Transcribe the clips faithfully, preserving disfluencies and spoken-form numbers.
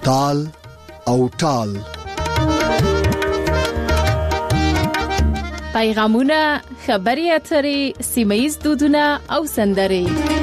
تال او ټال. پیغامونه، خبري اترې، سیمه‌یز دودونه او سندرې.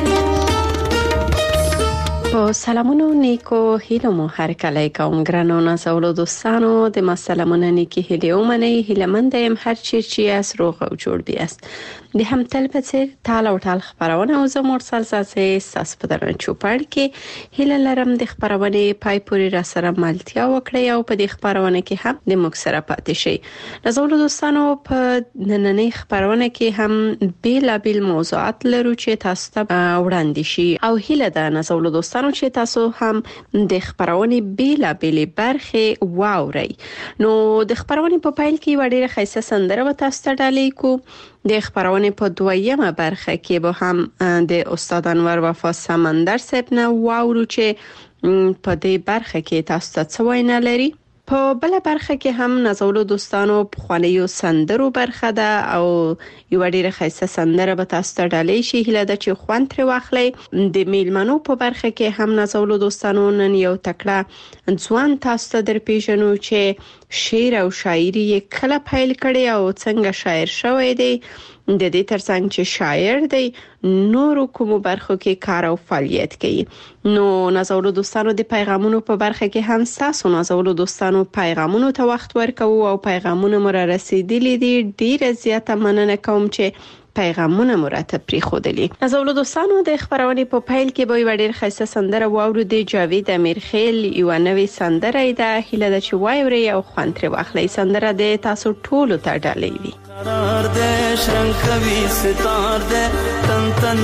په سلامونو نیکو هیلو مو هر کله کوم ګرانو نازولو دوستانو د مسلمانو نیکی هیلو منی هیلمند هم هر چی چی اس روغ او جوړ بیاست. د هم تل په څیر تال او ټال خبرونه او زموږ سلسله ساس په درن چوپړ کې هیله لرم د خبرونه پای پوری را سره ملتیا وکړي او په دې خبرونه کې هم د موږ سره پاتې شي. نازولو دوستانو په نننۍ خبرونه کې هم بیل بیل موضوعات لرو چې تاسو ته وړاندې شي او هیله ده نازولو دوستانو چې تاسو هم د خبرونه بیل بیل برخه واوري. نو د خبرونه په پایل کې وړي خیسه سندره و تاسو ته ډالې کو. د خبرونه په دویمه برخه کې به هم د استاد انور وفا سمندر صاحب نه واورو چې په دې برخه کې تاسو ته څه وینا لري. په بل برخه کې هم نازولو دوستانو په خوانیو سندرو برخه ده او یو ډیره خاصه سندره به تاسو ته ډالې شي هله د چې خوان تر واخلي. د میلمنو په برخه کې هم نازولو دوستانو نن یو تکړه ځوان تاسو ته در پیژنو چې شعر او شاعري کله پیل کړي او څنګه شاعر شوی دی. د دې ترڅنګ چې شاعر دی نورو کومو برخو کې کار او فعالیت کوي. نو نازولو دوستانو د پیغامونو په برخه کې هم تاسو نازولو دوستانو پیغامونو ته وخت ورکوو او پیغامونه مو را رسیدلي دي. ډیره زیاته مننه کوم چې پیغامونه مرتب پری خودلی. نازولو دوستانو د خبرونه په پایل کې به وړ خاصه سندره واورو د جاوید امیرخیل یو نوې سندره ده هله د چوایوري او خوانتره واخلي. سندره د تاسو ټولو ته ډالې وي. قرار دې شرنکوي ستار دې تن تن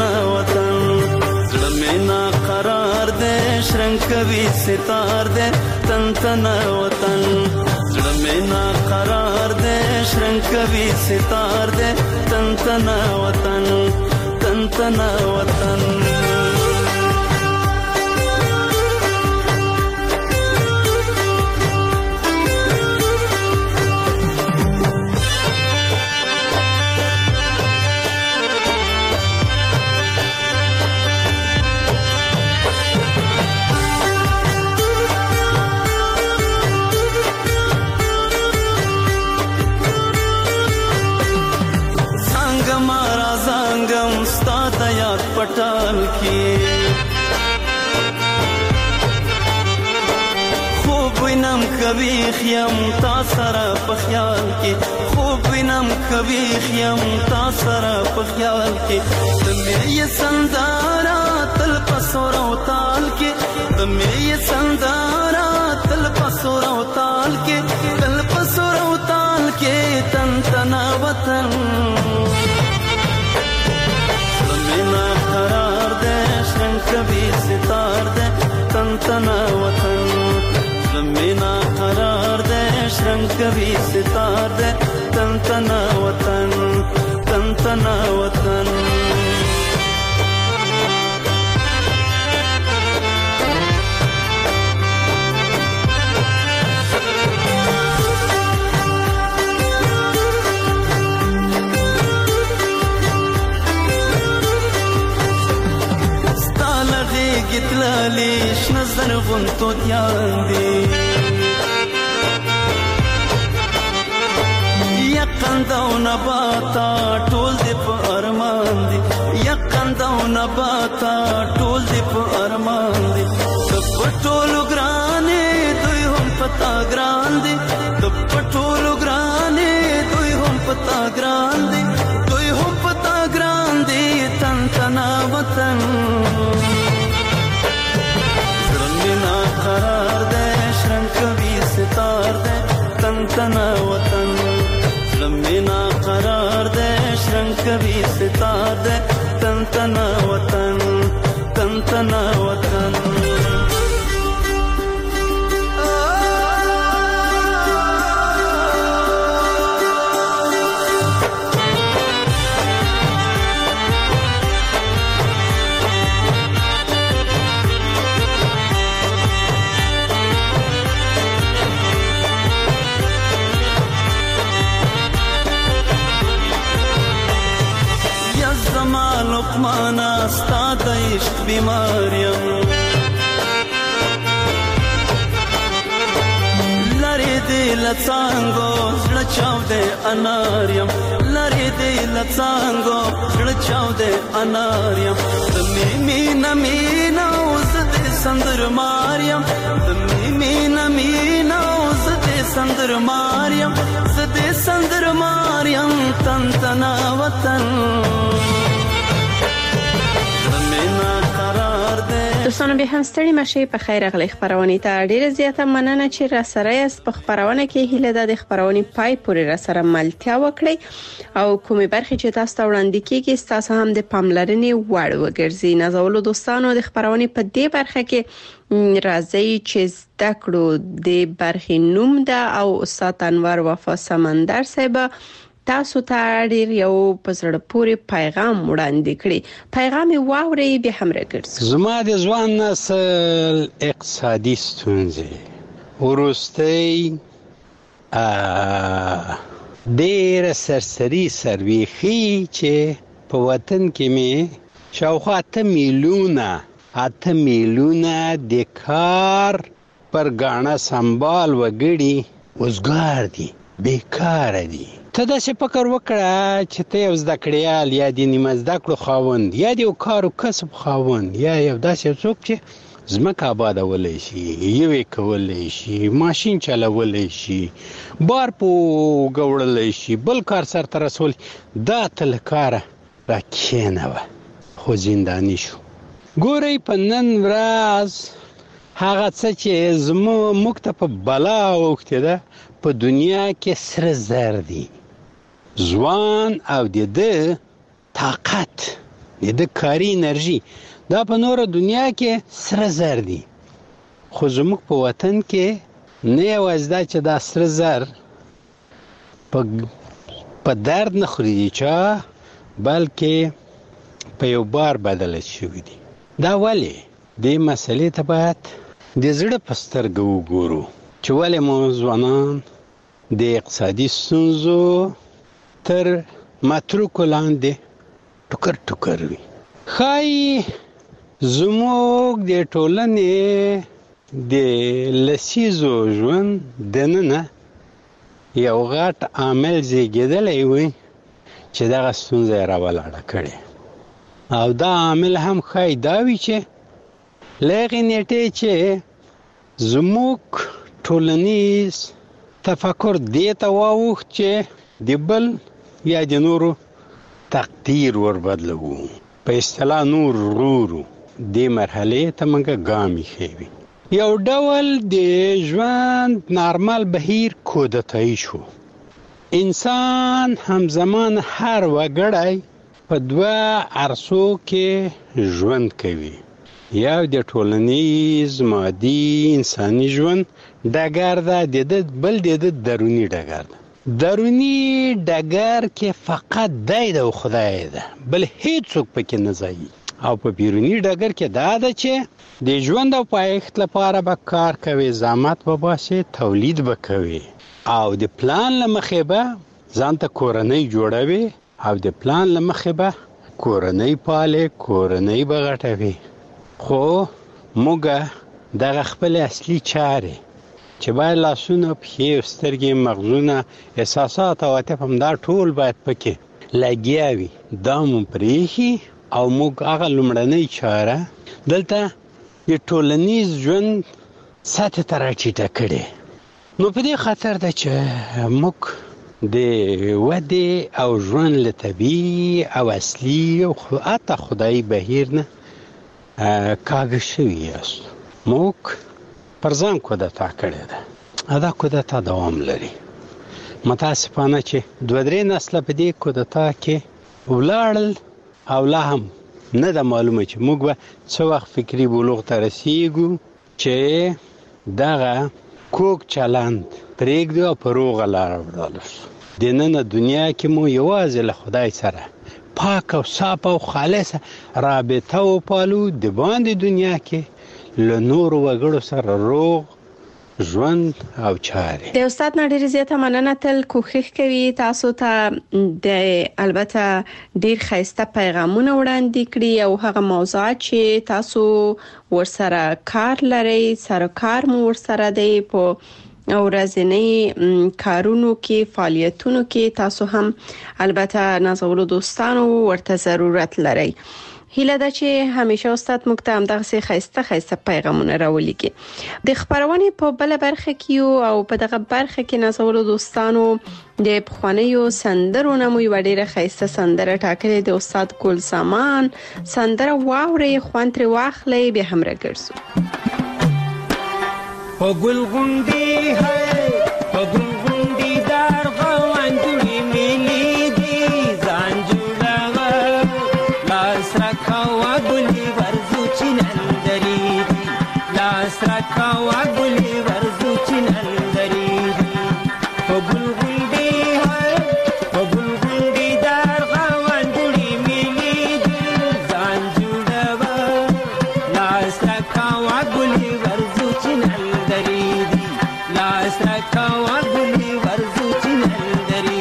وطن زلمینا قرار دې شرنکوي ستار دې تن تن وطن زلمینا قرار دې شرنکوي ستار دې تن تن وطن تن تن وطن. पटाल की खूब विनम कभी खियम तासरा पख्याल की खूब विनम कभी खियम तासरा पख्याल की तुम्हें ये संदारा तल पसोरा ताल के तुम्हें ये संदारा तल पसोरा ताल के तल पसोरा ताल के तन तना वतन قرار دے شرنکوي ستار دے تن تن وطن زمینا قرار دے شرنکوي ستار دے تن تن وطن تن تن وطن. گتلالیش نظر غنتو دیان دی یقند او نباتا ټول دی په ارمان دی یقند او نباتا ټول دی په ارمان دی د پټولو ګرانې دوی هم پتا ګران دی د پټولو ګرانې دوی هم پتا ګران دی دوی هم پتا ګران دی تن تنا وطن قرار دے شرنکوي ستار دے تن تن وطن زمینا قرار دے شرنکوي ستار دے تن تن وطن تن تن وطن. لقمانا ستا د عشق بیماریم دې لڅانګو زړه چاودې اناریم لری دې لڅانګو زړه چاودې اناریم د مینا مینا اوس دې سندر ماریم د مینا مینا اوس دې سندر ماریم ز دې سندر ماریم تن تنا وطن دوستانو به هم ستړي مشه په خیر غلي خبرونه ته ډیره زیاته مننه چې را سره یې په خبرونه کې هیله د خبرونه پای پورې را سره ملتیا وکړي او کومې برخې چې تاسو ته وړاندې کیږي تاسو هم د پاملرنې وړ وګرځي. نازولو دوستانو د خبرونه په دې برخه کې راځي چې زده کړو د برخې نوم ده او استاد انور وفا سمندر صاحب تاسو ته ډیر یو پسړ پوری پیغام وړاندې کړی. پیغام واوري به هم راګرځي. زما د ځوان نسل اقتصادي ستونزې ورستۍ ډیر سرسری سرویخي چې په وطن کې می شاوخوا اته میلیونه اته میلیونه د کار پر غاڼه سنبال وګړي وزګار دي بیکار دي. ته دا څه فکر وکړه چې ته یو زده کړیال یا د نیمه زده کړو خاوند یا د یو کار او کسب خاوند یا یو داسې څوک چې ځمکه آبادولی شي یوې کولی شي ماشین چلولی شي بار په وګوړلی شي بل کار سرته رسولی دا ته له کاره را کښېنوه خو زنداني شو. ګورئ په نن ورځ هغه څه چې زموږ ته په بلا اوښتې ده په دنیا کې سره زر دي. ځوان او د ده طاقت د ده کاري انرژي دا په نوره دنیا کې سره زر دي. خو زموږ په وطن کې نه یوازې دا چې دا سره زر په درد نه خوري دي چا بلکې په یو بار بدله شوي دي. دا ولې دې مسئلې ته باید د زړه په سترګه وګورو چې ولې مو ځوانان د اقتصادي ستونزو تر متروکو لاندې ټوکر ټوکر وي. ښایي زموږ د ټولنې د لسیزو ژوند دننه یو غټ عامل زیږېدلی وي چې دغه ستونزه یې راولاړه کړې او دا عامل هم ښایي دا وي چې له هغې نیټې چې زموږ ټولنیز تفکر دې ته واوښت چې د بل یا د نورو تقدیر وربدلوو په اصطلاح نور ورورو دې مرحلې ته موږ ګام ایښی. یو ډول د ژوند نارمل بهیر کودتایي شو. انسان همزمان هر وګړی په دوه عرصو کې ژوند کوي. یو د ټولنیز مادي انساني ژوند ډګر ده د ده بل د ده دروني ډګر ده. دروني ډګر کې فقط دی ده او خدای ده بل هیڅ څوک پکې نه ځایي او په بیروني ډګر کې دا ده چې د ژوند او پایښت لپاره به کار کوي زحمت به باسي تولید به کوي او د پلان له مخې به ځان ته کورنۍ جوړوي او د پلان له مخې به کورنۍ پالي کورنۍ به غټوي. خو موږ دغه خپل اصلي چارې چې باید لاسونه پښې سترګې مغزونه احساسات او عاطف هم دا ټول باید پکې لګیا وي دا مو پرېښي او موږ هغه لومړنۍ چاره دلته د ټولنیز ژوند سطح ته راټیټه کړې. نو په دې خاطر ده چې موږ د ودې او ژوند له طبیعي او اصلي او حتی خدایي بهیر نه کاږه شوي یاست. موږ پر ځان کودتا کړې ده. دا کودتا دوام لري. متاسفانه چې دوه درې نسله په دې کودتا کې ولاړل او لا هم نه ده معلومه چې موږ به څه وخت فکري بلوغ ته رسیږو چې دغه کوک چلند پرېږدو او په روغه لاره ولاړ شو. دننه دنیا کې مو یوازې له خدای سره پاک او صاف او خالصه رابطه وپالو، د باندې دنیا کې له نورو وګړو سره روغ ژوند او چارې. د استاد نړۍ زیاته مننه. تل کوښښ کوي تاسو ته د البته ډیر خاصه پیغامونه وړاندې کړي او هغه موضوعات چې تاسو ورسره کار لري سره کار مو ورسره دی په ورځنی کارونو کې فعالیتونو کې تاسو هم البته نازولو دوستانو ورته ضرورت لري. هیله ده چې همیشه استاد موږ ته همدغه سي خسته خسته پیغامونه راولېږي. د خبرونې په بل برخه کې او په دغه برخه کې نازولو دوستانو د پخوانیو سندرو نه مو وړي خسته سندره ټاکلې د استاد ګل سامان سندره واوري خوان تر واخلې به هم راګرځو. په ګل غونډي هي په ګل غونډي دار غوان جوړي ملي دي ځان جوړاوه لاس راکاوه ګلي ورزو چنندري دي لاس راکاوه ګلي ورزو چنندري دي په ګل غونډي هي په ګل غونډي دار غوان جوړي ملي دي ځان جوړاوه لاس راکاوه ګلي ورزو چنندري لاس راکاوه ګلي ورزو چنندري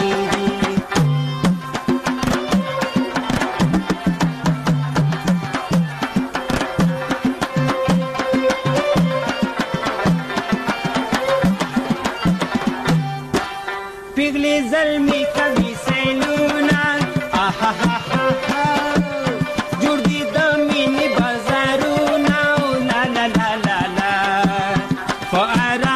پیغلی زلمی کبھی سیلونا آہا ہا ہا ہا جوړ دي د مینې بازارونه لا لا لا لا لا فارا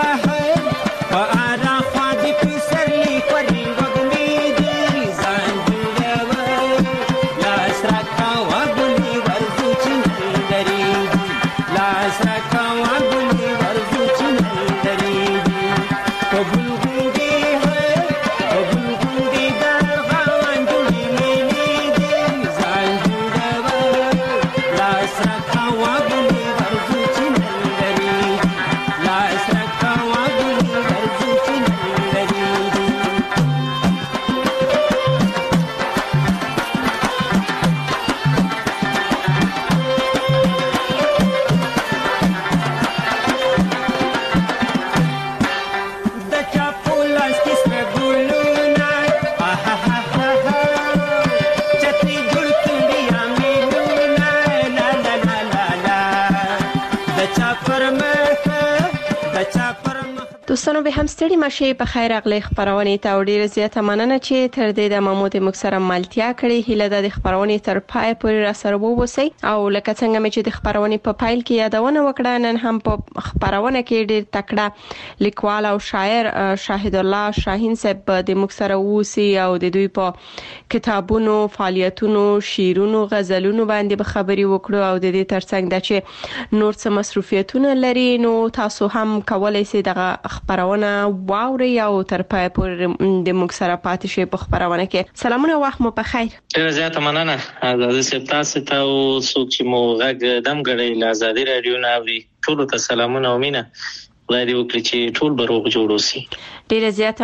دوستانو به هم ستړي مشه په خیر اغلی خبرونه ته ډیره زیاته مننه چې تر دې د محمود مکسر ملتیا کړي. هیله د خبرونه تر پای پورې را سره ووسی او لکه څنګه مې چې د خبرونه په پایل کې یادونه وکړه نن هم په خبرونه کې ډیر تکړه لیکوال او شاعر شاهد الله شاهین صاحب د مکسر ووسی او د دوی په کتابونو فعالیتونو شعرونو غزلونو باندې به خبري وکړو او د دې ترڅنګ د چې نور څه مصروفیتونه لري نو تاسو هم کولای شئ دغه خبرونه واوري او تر پای پورې د موږ سره پاتې شئ په خبرونه کې. سلامونه وخت مو په خیر. ډیره زیاته مننه د سپ تاسو ته او څوک چې مو غږ دم غړي ل آزادي رادیو ناوړي ټول ته سلامونه او مینه خدای دې وکړي چې ټول به روغ جوړ وسی. ډیره زیاته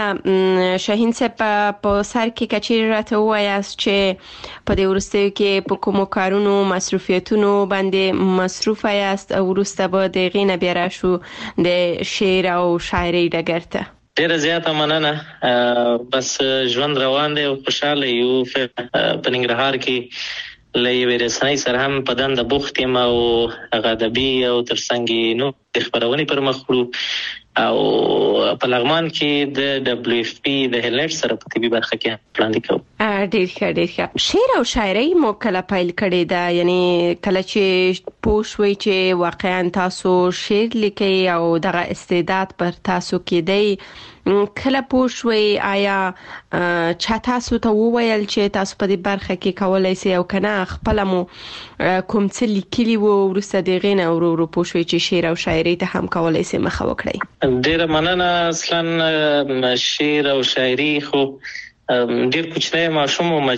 مننه شاهین صاحب په سر کې کچیر راته وایاست چې په دې ورستیو کې په کومو کارونو مصروفیتونو باندې مصروف یاست او ورسته به د غینه بیا راشو د شعر او شاعري ډګرته. ډیره زیاته مننه بس ژوند روان دی او خوشاله یو په ننګرهار کې لې ورسای سره هم په دند بوخت یم او غدبي او ترڅنګ نو خبرونه پر مخړو او په لغمان کې د دبليو اف پی د هلټ سره په طبي برخه کې پلان وکړو. ډیر ښه ډیر ښه. شعر او شاعري مو کله پیل کړی دا یعنی کله چې پوښوي چې واقعا تاسو شعر لیکي او دغه استعداد پر تاسو کې دی کله پوښوي آیا چا تاسو ته وویل چې تاسو په دې برخه کې کولای شئ او کنه خپل مو کوم څه لیکلي وو ورسته دغه ورو ورو پوښوي چې شعر او شاعري ته هم کولای شئ مخه وکړئ. ډیره مننه. اصلا شعر او شاعري خو ډیر کوچنی ماشوم ما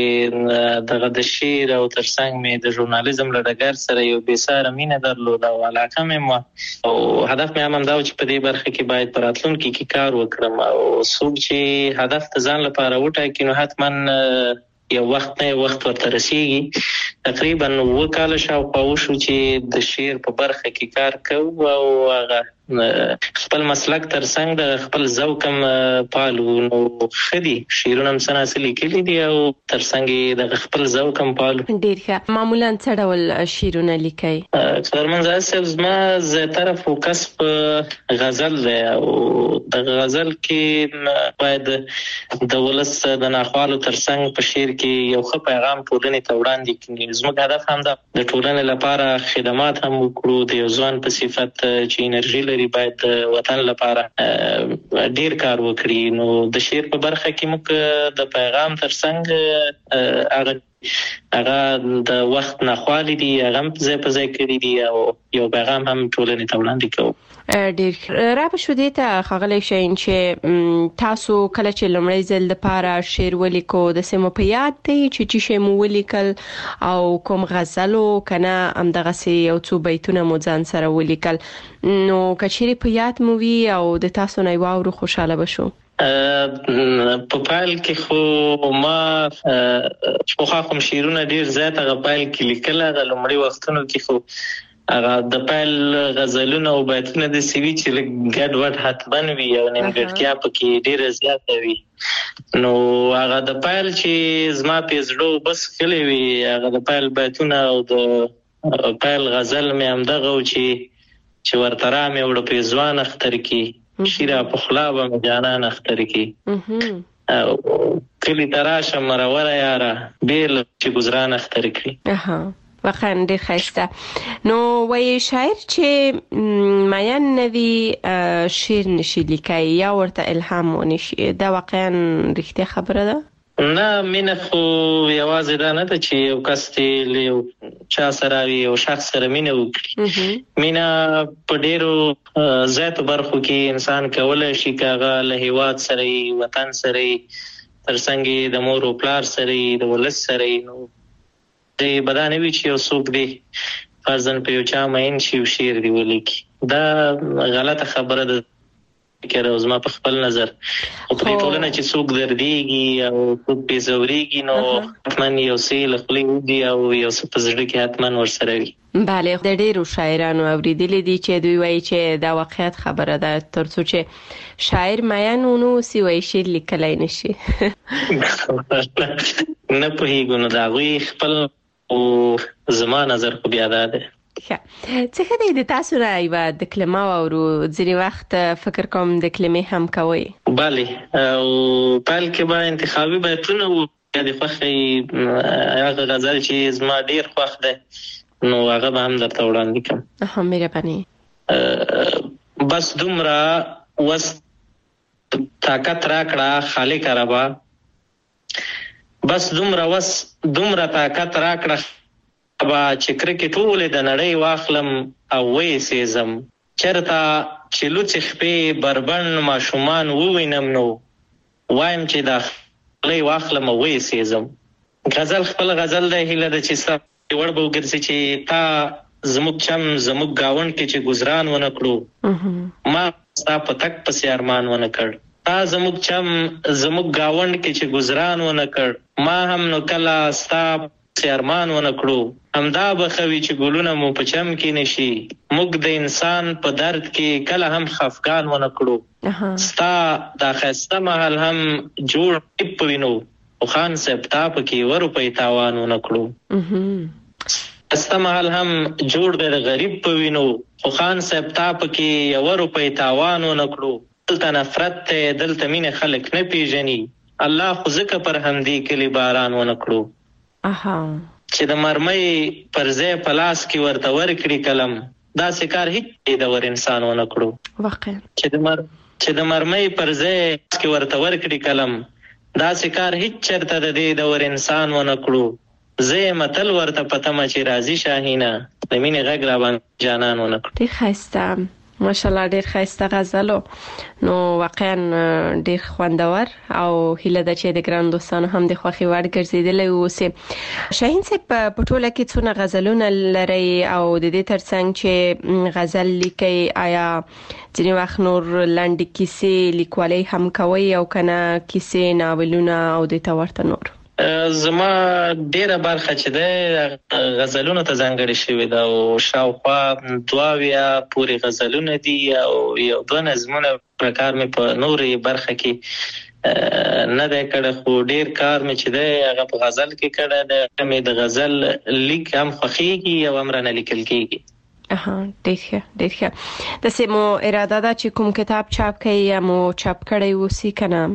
چې دغه د شعر او ترڅنګ مې د ژورنالیزم له ډګر سره یو بیساره مینه درلوده او علاقه مې او هدف مې هم دا و چې په دې برخه کې باید په راتلونکي کې کار وکړم او څوک چې هدف ته ځان لپاره وټاکي نو حتما یو وخت نه وخت ورته رسیږي. تقریبا وکاله شاوخوا وشو چې د شعر په برخه کې کار کوم او هغه خپل مسلک ترڅنګ د خپل ذوق هم پالو نو خدي شیرونه هم سناسلی کلی دی او ترڅنګ د خپل ذوق هم پالو. ډیر ښه. معمولا څه ډول شیرونه لیکي؟ خبرمن زاسب زما زیاتره فوکس په غزل دی او د غزل کې باید د ولس د ناخوالو ترڅنګ په شعر کې یو ښه پیغام ټولنې ته وړاندې کړي. زموږ هدف هم د ټولنې لپاره خدمات هم وکړو. د یو ځوان په صفت چې انرژي لري باید وطن لپاره ډیر کار وکړي. نو د شعر په برخه کې موږ د پیغام ترڅنګ هغه هغه د وخت ناخوالي دي هغه هم ځای په ځای کړي دي او یو پیغام هم ټولنې ته وړاندې کوو. ډیر را په شو دي ته خغلی شین چې تاسو کله چې لمړی ځل د پاره شعر ولیکو د سیمو په یاد دی چې چې شی مو ولیکل او کوم غزلو کنه ام دغه سی یو څو بیتونه مو ځان سره ولیکل نو کچېری په یاد مو وی او د تاسو نه واورو خوشاله بشو؟ په پایل کې خو ما خو کوم شیرونه ډیر زیات غپایل کې لیکل غل لمړی وختونو کې خو هغه د پایل غزلونه او بیتونه د سیوی چې ګډ وډ حتمن وي او نیمګړتیا پکې ډیره زیاته وي. نو هغه د پایل چې زما په زړه بس کلی وي هغه د پایل بیتونه او د پایل غزل مې هم دغه و چې چې ورترا مې وړ په ځوان اختر کې شیرا په خلا به جانان اختر کې کلی تراشه مروره یاره بیل چې گزاران اختر کې. واقعا ډیر ښایسته. نو وای شاعر چې ماین نوی شعر نشي لیکي یا ورته الهام ونشي دا واقعا رښتیا خبره ده؟ نه مینه خو یوازې دا نه ده چې یو کس ته یو چا سره وي او شخص سره مینه وکړي. مینه په ډیرو زیاتو برخو کې انسان کولای شي کاغه له هیواد سره وطن سره ترڅنګ د مور او پلار سره د ولس سره نو د بدانه وی چې یو څوک دی فرضاً په یو چا مین شي شعر دی ولیکي دا غلطه خبره ده کړه اوس ما په خپل نظر او په ټولنه چې څوک درديږي او څوک پیزوريږي نو حتمن یو سیل خپل دی او یو څه په زړه کې حتمن ورسره وي. بله د ډیرو شاعرانو اوریدل دي چې دوی وایي چې دا واقعیت خبره ده ترڅو چې شاعر ماین نو سی وایي شعر لیکلای نشي. نه په هیڅ نه دا وی خپل او زما نظر خو بیا ده. څه خدای د تاسو را ایوا د کلمه او ځینی وخت فکر کوم د کلمې هم کوي؟ بله او پال کې به انتخابي بیتونه و د خوخي هغه غزل چې زما ډیر خوښ ده نو هغه به هم درته وړاندې کوم. ها مهرباني. بس دومره وس طاقت راکړه خالق ربا بس دومره وس دومره طاقت راکړه ابا چې کرکټ ټول د نړۍ واخلم او وې سیزم چرتا چې لوڅ خپې بربند ماشومان ووینم نو وایم چې دا لې واخلم او وې سیزم. غزل خپل غزل د هیله د چې سره ور به وګرځي چې تا زموږ چم زموږ گاون کې چې گزاران ونه کړو ما ستا په تک پسې ارمان ونه کړ تا زموږ چم زموږ گاون کې چې گزاران ونه کړ ما هم نو کلا ستا ارمان ونه کړو همدا بخوي چې ګلونه مو په چم کې نشي موږ د انسان په درد کې کله هم خفقان ونه کړو ستا دا خسته محل هم جوړ پوینو او خان صاحب تا پکې ورو په تاوان ونه کړو خسته محل هم جوړ د غریب پوینو او خان صاحب تا پکې ورو په تاوان ونه کړو دلته نفرت ته دلته مين خلک نه پیژني الله خو زکه پر همدي کلی باران ونه کړو. اها چې د مرمۍ پر ځای پلاس کې ورته ورکړي کلم دا سکار هیڅ د ور انسان ونه کړو واقعا چې د مر چې د مرمۍ پر ځای کې ورته ورکړي کلم دا سکار هیڅ چرته د دې د ور انسان ونه کړو زه متل ورته پته ما چې راضي شاهینه د مینې غږ را باندې جانان ونه کړو. ډیر ښایسته ماشاءالله ډیر ښایسته غزلو نو واقعا ډیر خوندور او هیله ده چې د ګران دوستانو هم د خوخي وړ ګرځیدل اوسه. شاهین صاحب په ټوله کې څونه غزلونه لري او د دې ترڅنګ چې غزل لیکي آیا ځینې وخت نور لاندې کیسې لیکوالۍ هم کوي او کنه کیسې ناولونه او د تورته نور؟ زما ډیره برخه چې ده غزلونو ته ځانګړې شوې ده او شاوخوا دوه پورې غزلونه دي او یو دوه نظمونه پرکار مې په نورې برخه کې نه دی کړی، خو ډیر کار مې چې دی هغه په غزل کې کړی دی. مې د غزل لیک هم خوښېږي او هم رانه لیکل کېږي. اها ډیر ښه ډیر ښه. داسې مو اراده ده چې کوم کتاب چاپ کړئ یا مو چاپ کړی اوسي که نه؟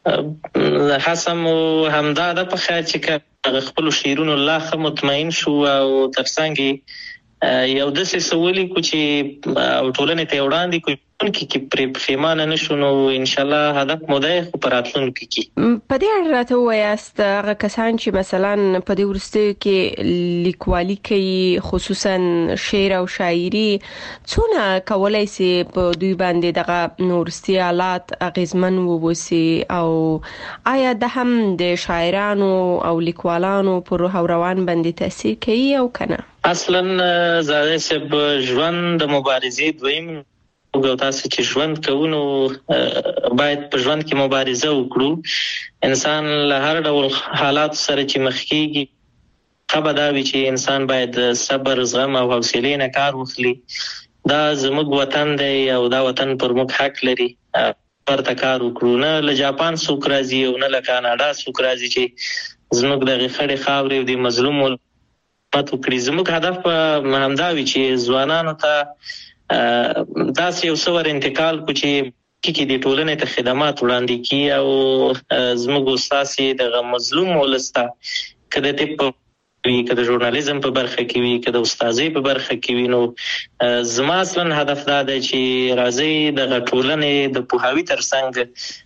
هڅه مو همدا ده په خیر چې خپلو شعرونو لا ښه مطمئن شو او ترڅنګ یو داسې څه ولیکو چې ټولنې ته یې وړاندې کړو کې پرې پښیمانه نه شو، نو انشاءالله هدف مو دی خو په راتلونکي کې. په دې اړه راته ووایاست هغه کسان چې مثلا په دې وروستیو کې لیکوالي کوي خصوصا شعر او شاعري څونه کولی سي په دوی باندې دغه وروستي حالات اغیزمن ووسي او آیا د هم د شاعرانو او لیکوالانو پر روح او روان باندې تاثیر کوي او کنه؟ اصلا زاده صاحب ژوند د مبارزې دویم او تاسو چې ژوند کوو نو باید په ژوند کې مبارزه وکړو. انسان له هر ډول حالات سره چې مخ کېږي خبر دا وي چې انسان باید صبر زغم او حوصلې نه کار واخلي. دا زموږ وطن دی او دا وطن پر موږ حق لري پرته کار وکړو. نه له جاپان څوک راځي او نه له کاناډا څوک راځي چې زموږ دغه خړې خاورې او د مظلوم ملت وکړي. زموږ هدف همدا وي چې ځوانانو ته داسې یو څه ور انتقال کو چې کې د ټولنې ته خدمات وړاندې کړي او زموږ استاد دغه مظلوم ولس ته که د طب وي که د ژورنالیزم په برخه کې وي که د استادۍ په برخه کې وي، نو زما اصلا هدف دا دی چې راځي دغه ټولنې د پوهاوي ترڅنګ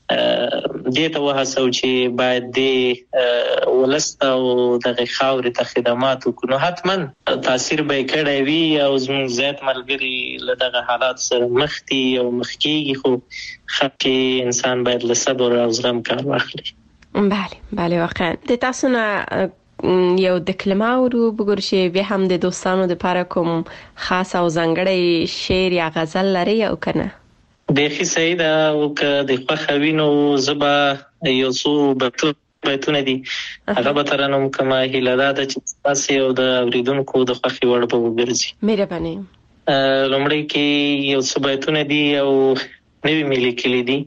دې ته وهڅو چې باید د ولس ته او دغه خاورې ته خدمات وکړو. نو حتما تاثیر به یې کړی وي او زموږ زیات ملګري له دغه حالات سره مخ دي او مخ کېږي، خو ښه انسان باید له صبر او زغم کار واخلي. بله بله واقعا. د تاسو نه یو د کلمه ورو بګور چې به هم د دوستانو د لپاره کوم خاص او ځانګړی شعر یا غزل لري او کنه؟ بیخي صحیح ده او که د خوښوي نو زه به یو څو بیتونه دي هغه به ترنم کومه. هیله دا ده چې تاسې او د اورېدونکو د خوښې وړ به وګرځي. مهرباني. لومړی کې یو څه بیتونه دي او نوي مې لیکلي دي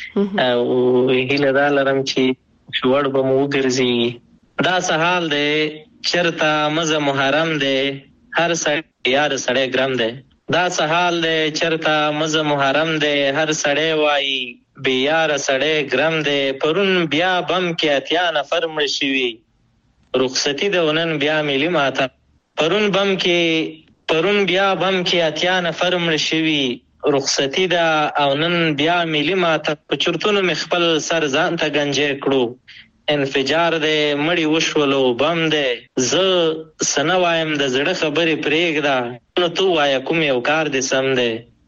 او هیله دا لرم چې وړ به مو وګرځي. دا سحال دی چرتا مزه محرم دی هر سړی یار سړی ګرم دی. دا سحال دی چرتا مزه محرم دی هر سړی وایي بې یاره سړی ګرم دی. پرون بیا بم کې اتیا نفر مړه شوي رخصتي ده ونن بیا ملي ماتم. پرون بم کې پرون بیا بم کې اتیا نفر مړه شوي رخصتي ده او نن بیا ملي ماتم. په چورتونو مې خپل سر ځان ته گنجې کړو انفجار دی مړی وشولو بم دی. زه سنه وایم د زړه خبرې پرېږده نو تو وایه کوم یو کار دی سم دی.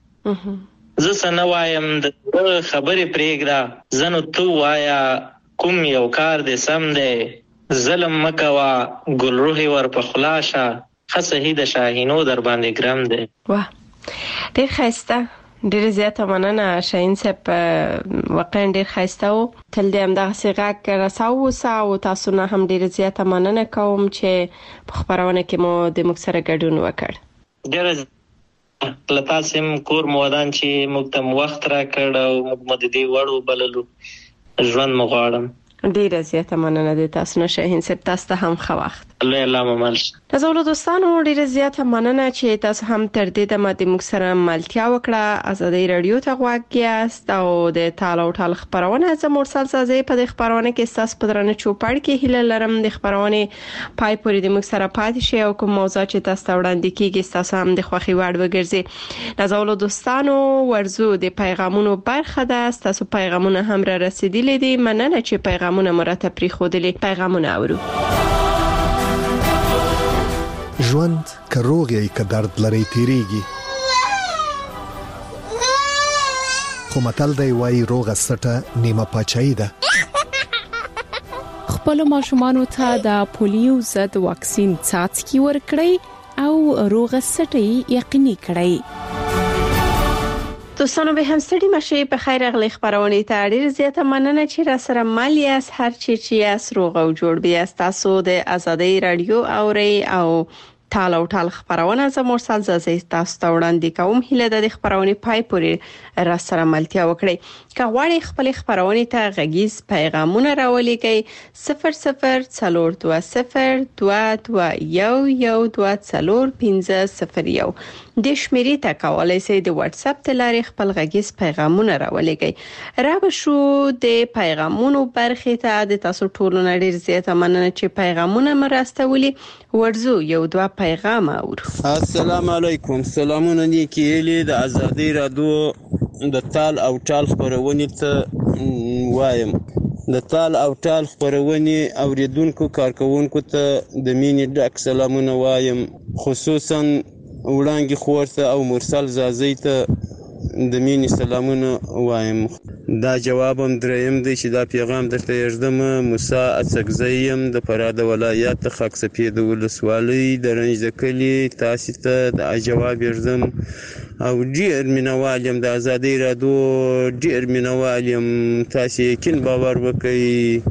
زه سنه وایم د زړه خبرې پرېږده زه نو تو وایه کوم یو کار دی سم دی. ظلم مکوه ګل روحي ور په خلا شه ښه صحیح د شاهینو در باندې ګرم دی. واه ډېر ښایسته. ډېر زیاته مننه شاهین صاحب، واقعا ډېر ښایسته و. تل دې همدغسې غږ رساو اوسه او تاسو نه هم ډېره زیاته مننه کوم چې په خپرونه کې مو د موږ سره ګډون وکړ. ډېره له تاسې هم کور مو ودان چې موږ ته مو وخت راکړ او موږ مو د دې وړ وبللو. ژوند مو غواړم. ډیره زیاته مننه د تاسو نه شاهین صاحب. تاسو ته هم ښه وخت. الله الله ممل. تاسو دوستانو ډیره زیاته مننه چې تاسو هم تر دې دمه د موږ سره ملتیا وکړه. ازادي رادیو ته غوږ یاست او د ټال او ټال خبرونه زه مرسل سازي په د خبرونه کې تاسو په درنه چوپړ کې هیله لرم د خبرونه پای پورې د موږ سره پاتې شي او کوم موضوع چې تاسو وړاندې کیږي تاسو هم د خوخي وړ وګرځي. تاسو دوستانو ورزو د پیغامونو برخه ده. تاسو پیغامونه هم را رسیدلي دي. مننه چې پیغامونه مرتب پری خودلی. پیغامونه اورو. ژوند که روغ یې که درد لري تیریږي، خو متل دی وایي روغه سټه نیمه پاچاهي ده. خپل ماشومانو ته د پولیو ضد واکسین څاڅکي ورکړئ او روغه سټه یقیني کړئ. دوستانو به هم ستړي مشه په خیر اغلی خبرونه ته ډیر زیاته مننه چې را سره مل یاست هر چی چې یاست روغ او جوړ بیاست. تاسو د آزادۍ رادیو اوري او تال او تال خبرونه زموږ مرسل زازي تاسو ته وړاندې کوم. هیله د خبرونه پای پورې را سره ملتیا وکړئ. که غواړئ خپل خبرونه ته غږیز پیغامونه راولېږئ صفر صفر څلور دوه صفر دوه دوه یو یو دوه څلور پنځه صفر یو د شمیرې ته کولای شئ د واتس اپ ته لاري خپل غږیز پیغامونه راولېږئ. را به شو د پیغامونو برخې ته د تاسو ټولو نړۍ زیاته مننه چې پیغامونه مرستولي. ورزو یو دوه پیغام اورو. السلام علیکم. سلامونه نیکی هیلې د آزادۍ رادیو د تال او ټال خبرونه ته وایم. د تال او ټال خبرونه اوریدونکو کارکونکو ته د مینې ډک سلامونه وایم، خصوصا وړاندې خورته او مرسل زازي ته د مینې سلامونه وایم. دا جوابم دریم دی چې دا پیغام درته یږدم. موسی اڅکزیم د فراه ولایت خاک سپید ولسوالۍ د رنج کلی تاسو ته د جواب یږدم او ډیر مینوالم د آزادۍ رادیو، ډیر مینوالم. تاسو یقین باور وکړئ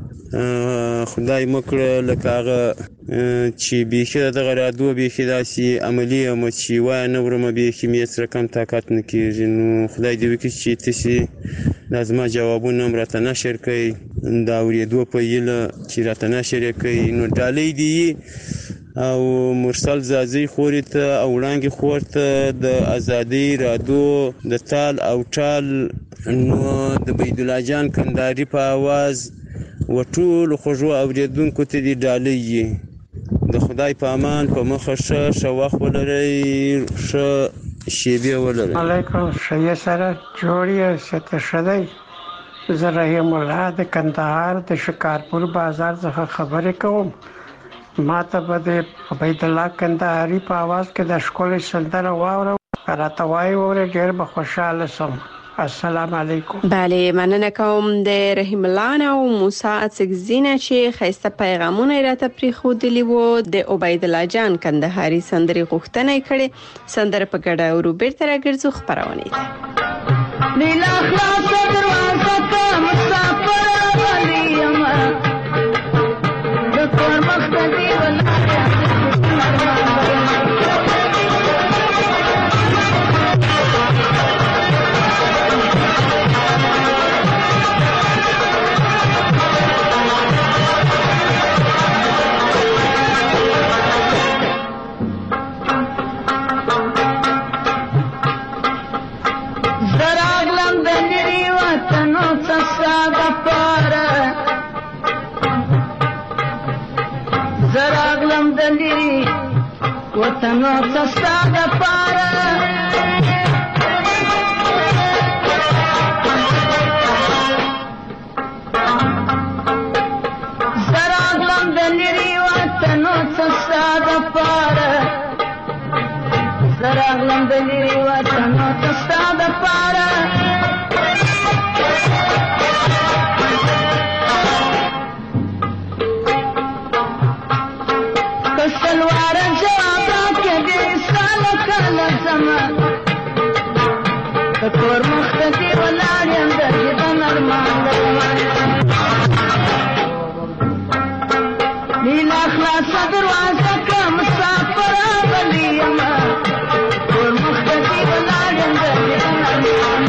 خدای مکړه لکه هغه چې بیخي دغه رادیو بیخي داسې عملي یم چې وایه نه ورمه بیخي مې هېڅ رقم طاقت نه کېږي. نو خدای دې وکړي چې تاسې دا زما جوابونه هم راته نشر کړئ، د اورېدو په هیله چې راته نشر یې کړئ. نو ډالۍ دې او مرسل زازي خورې ته او وړانګې خور ته د آزادۍ رادیو د تال او ټال نو د بیدالله جان کندهاري په آواز و ټولو خوږو اورېدونکو ته دې ډالۍ. د خدای په امان په مخه ښه ښه وخت ولرئ، ښه شیبې ولرئ. علیکم. ښه سره جوړ یې څه ښه دی. زه رحیم الله د کندهار د شکارپور بازار څخه خبرې کوم. ما ته به د عبیدالله کندهاري په آواز کې د ښکلې سندره واورم، راته وایي واورئ، ډېر به خوشحاله شم. السلام علیکم. بله مننه کوم د رحیم الله او موسی اڅکزینه چې خیسته پیغامونه راته پریښودلي وو. د عبیدالله جان کندهاري سندرې غوښتنه کړې. سندره په ګډه او بیرته راګرځو خبرونه ته. نیلا خلاص دروازه ته مسافر ولیم د کور مخدي ولایت وطنو سستا د پاره زراغلم د لري وطنو سستا د پاره زراغلم د لري وطنو سستا د پاره کسلوار کور مخته ولاړ یم د ژوند ارمان نیلا خلاصه دروازه که مسافر غلی یم کور مخته ولاړ یم د ژوند ارمان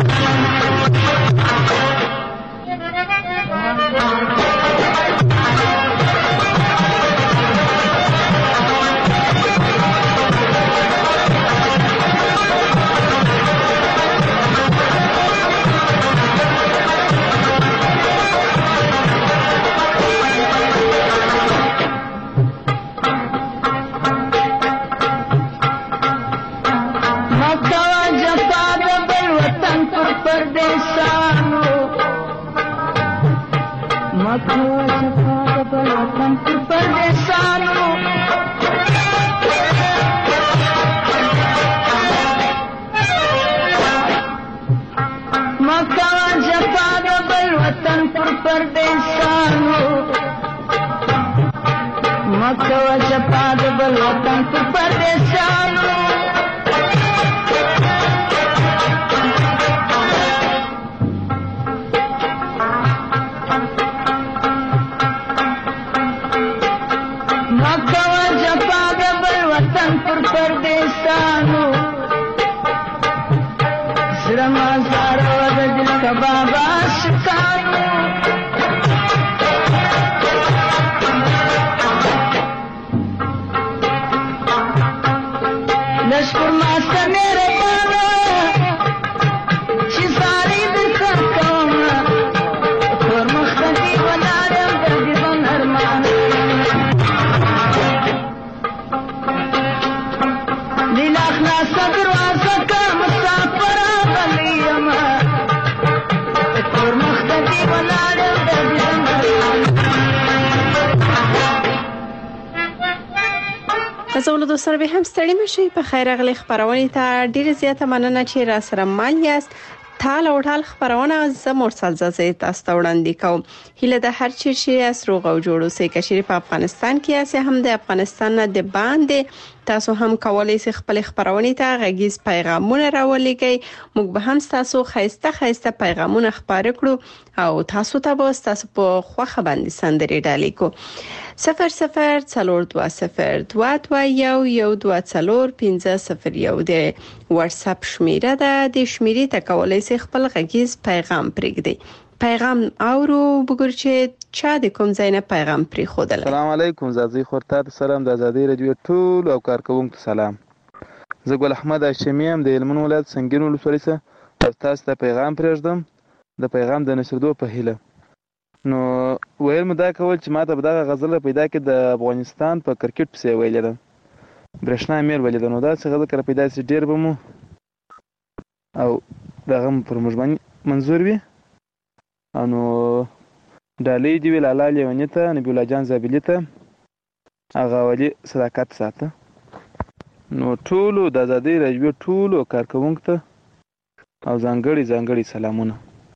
کباب آشکارو لشکر ماسته میره بالا چې ساری د سر کوم کور مختفي ولاړم د ژوند ارمان لیلا خلاصه دروازه که مسافر غلی یم کور مختفي ولاړم د ژوند ارمان. زولو دوستانو به هم ستړي مشي په خیر غلي خبرونه ته ډیره زیاته مننه چې را سره مال یاست. تال او ټال خبرونه زه مرسل زازه تاسو ته وړاندې کوم. هیله د هر چیر شي اسروغ او جوړو سي کشري په افغانستان کې اسه هم د افغانستان نه د باندې تاسو هم کولای شئ خپل خبرونه ته غږیز پیغامونه راولېږئ. موږ به هم تاسو خایسته خایسته پیغامونه خبرې کړو او تاسو ته به تاسو په خوخه باندې سندري ډالې کو. صفر صفر څلور دوه صفر دوه دوه یو یو دوه څلور پنځه صفر یو د واتس اپ شمیره ده. د شمیرې ته کولای شئ خپل غږیز پیغام پرېږدئ. پیغام اورو بګور چې چا د کوم ځای نه پیغام پرې خودل. السلام علیکم زازي خورتا سلام د آزادۍ رادیو ټول او کارکونکو سلام. زه ګل احمد هاشمي ام د هلمند ولایت سنگین ولسوالۍ څخه تاسو ته پیغام پرېږدم د پیغام د نشردو په هیله. نو ویل مې دا کول چې ماته به دغه غزل پیدا کې د افغانستان په کرکټ پسې ویل ده برښنا میر ویل ده. نو دا څه غزل کړه پیدا سي ډیر به مو او دغه پر موږ باندې منظور وي. نو ډالۍ دی ویل الله لیونی ته نبی الله جان زابلی ته هغه ولي صداقت ساته. نو ټولو د آزادۍ رادیو ټولو کارکونکو ته او ځانګړي ځانګړي سلامونه.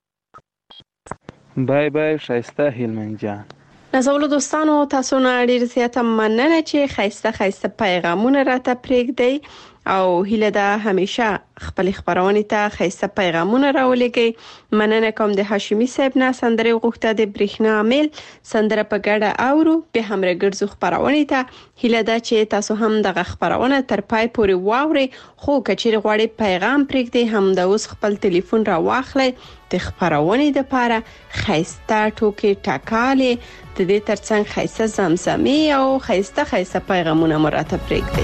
بای بای شایسته هلمند جان. نازولو دوستانو تاسو نه ډیر زیاته مننه چې خایسته خایسته پیغامونه راته پرېږدئ او هیله ده همیشه خپل خبرونه ته خایسته پیغامونه راولېږئ. مننه کوم د هاشمي صاحب نه سندره غوښته د برېښنا عامل سندره په ګډه اورو به هم راګرځو خبرونه ته. هیله ده چې تاسو هم دغه خبرونه تر پای پورې واورئ. خو کچېر غواړئ پیغام پرېږدئ هم د اوس خپل ټلیفون را واخلئ د خبرونه لپاره خایسته ټوکې ټاکالې د دې ترڅنګ خایسته زمزمې او خایسته خایسته پیغامونه مراتب پرېږدئ.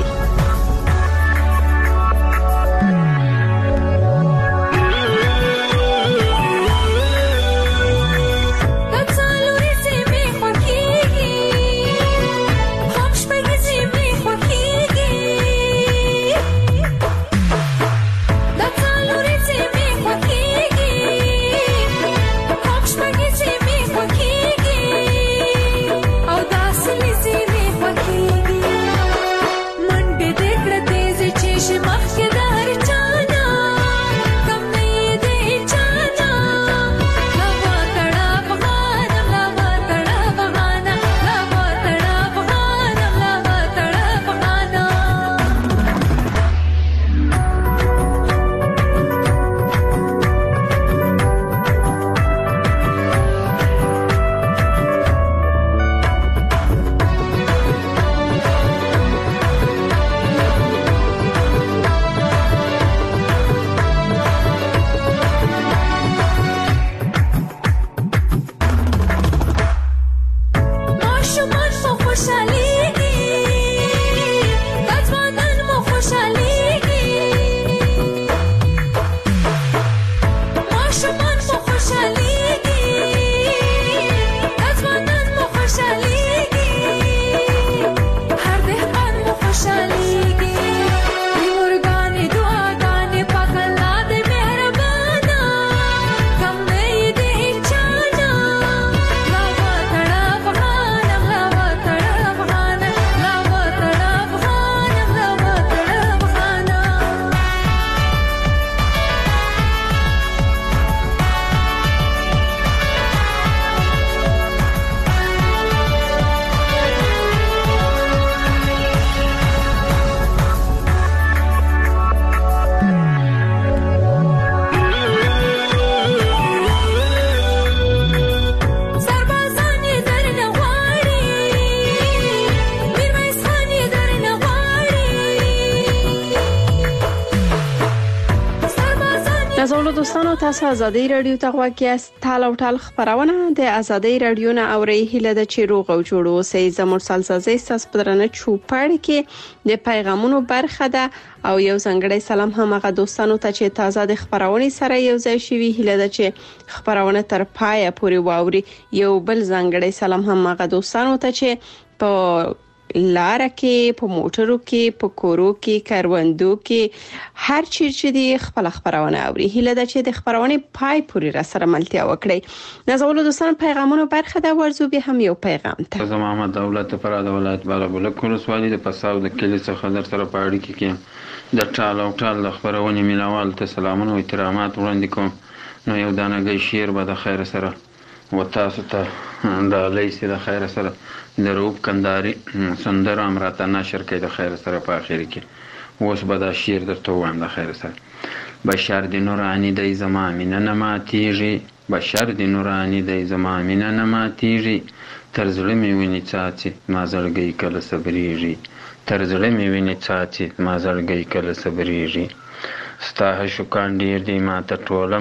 Monday نازولو دوستانو تاسو ازادي رادیو ته غواړئ است تال او تال خبرونه د ازادي رادیو نه اوري هله د چیروغ او جوړو سي زمور سالزازي تاسو پدرنه چوپړ کې د پیغامونو برخه ده او یو څنګهړی سلام هم هغه دوستانو ته چې تازه د خبرونه سره یو ځای شوي هله ده چې خبرونه تر پای پورې واوري یو بل څنګهړی سلام هم هغه دوستانو ته چې په لار کې په موټرو کې په کورو کې کاروندو کې هر چیر چې دی خپل خبرونه اوري هله د چې د خبرونه پای پورې را سره ملتیا وکړي نازولو دوستان پیغامونو برخه دا ورزو به هم یو پیغام ته زما محمد دولت پر د ولایت بالابل کورس والی د پساو د کلی څخه در سره پاړی کې د ټال او ټال خبرونه ملوال ته سلامونه او احترامات وړاندې کوم نو یو دانګي شیر به د خیر سره و تاسو ته د لیسې د خیر سره د روب کنداري سندر امراته نشر کې د خیر سره په اخر کې اوس به دا شیر درته وایم د خیر سره بشر د نورانی د زما مینه نه ماتیږي بشر د نورانی د زما مینه نه ماتیږي تر زړه مې ویني څاڅي ما زړګي کله صبرېږي تر زړه مې ویني څاڅي ما زړګي کله صبرېږي ستا شکان ډیر دی ما ته ټوله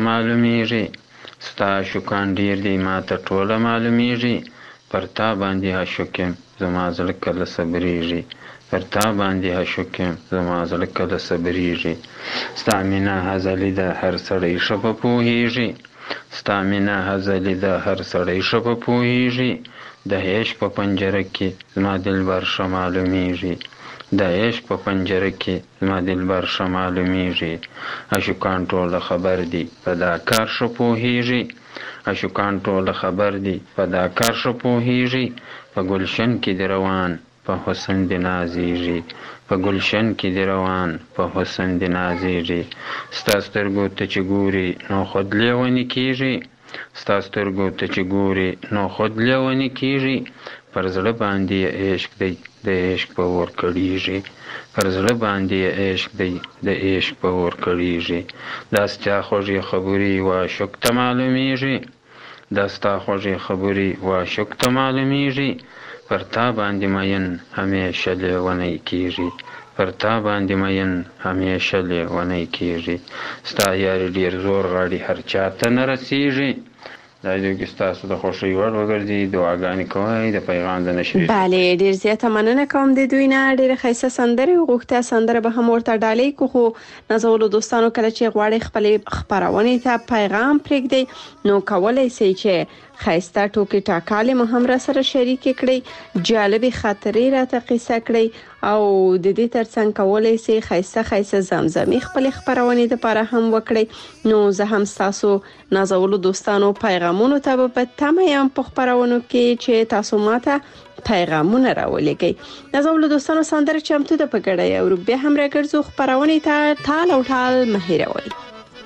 معلومیږي ستا شکان ډیر دی ما ته ټوله معلومیږي پر تا باندې عاشقم زما زړه کله صبرېږي پر تا باندې عاشقم زما زړه کله صبرېږي ستا مینه هزلي ده هر سړی ښه په پوهېږي ستا مینه هزلي ده هر سړی ښه په پوهېږي د عشق په پنجره کې زما دلبر ښه معلومیږي د عشق په پنجره کې زما دلبر ښه معلومیږي عاشقان ټوله خبر دي په دا کار ښه پوهېږي عاشقان ټوله خبر دي په دا کار ښه پوهېږي په ګلشن کې د روان په حسن د نازېږي په ګلشن کې د روان په حسن د نازېږي ستا سترګو ته چې ګوري نو خود لیونی کېږي ستا سترګو ته چې ګوري نو خود لیونی کېږي پر زړه باندې عشق دی د عشق په اور کړېږي پر زړه باندې عشق دی د عشق په اور کړېږي دا ستا خوږې خبرې و عاشق ته معلومیږي دا ستا خوږې خبرې و عاشق ته معلومیږي پر تا باندې مین همیشه لیونی کېږي پر تا باندې مین همیشه لیونی کېږي ستا یاري ډېر زور غاړي هر چا ته نه رسېږي دا دوی ستاسو د خوښۍ وړ وګرځي دعاګانې کوئ د پیغام د نشر بله ډېر زیاته مننه کوم د دوی نه ډېره ښایسته سندرې وغوښته سندره به هم ورته ډالۍ کو خو نازولو دوستانو کله چې غواړئ خپلې خپرونې ته پیغام پرېږدئ نو کولی شئ چې خایسته ټوکې ټاکالې مو هم را سره شریک کړئ جالبې خاطرې راته قصه کړئ او د دې ترڅنګ کولی شئ خایسته خایسته زمزمې خپلې خپرونې دپاره هم وکړئ نو زه هم ستاسو نازولو دوستانو پیغامونو ته به تمه یم په خپرونو کې چې تاسو ماته پیغامونه راولېږئ نازولو دوستانو سندره چمتو ده په ګډه یو بیا هم راګرځو خپرونې ته ټال او ټال مه هېروئ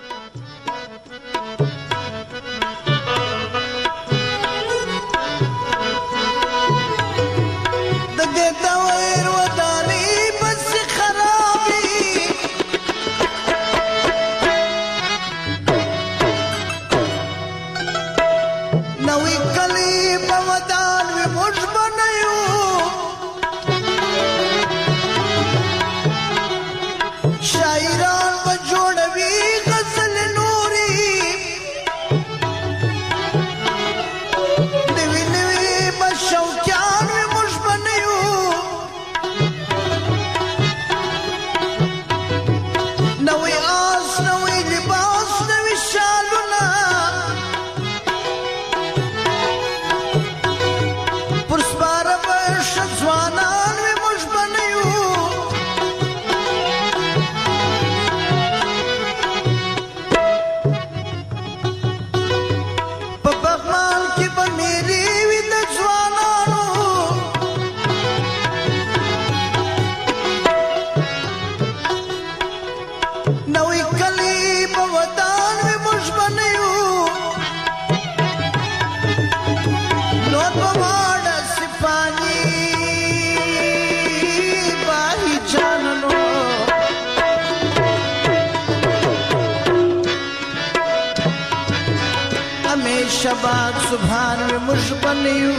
شباب سبحان مش بنيو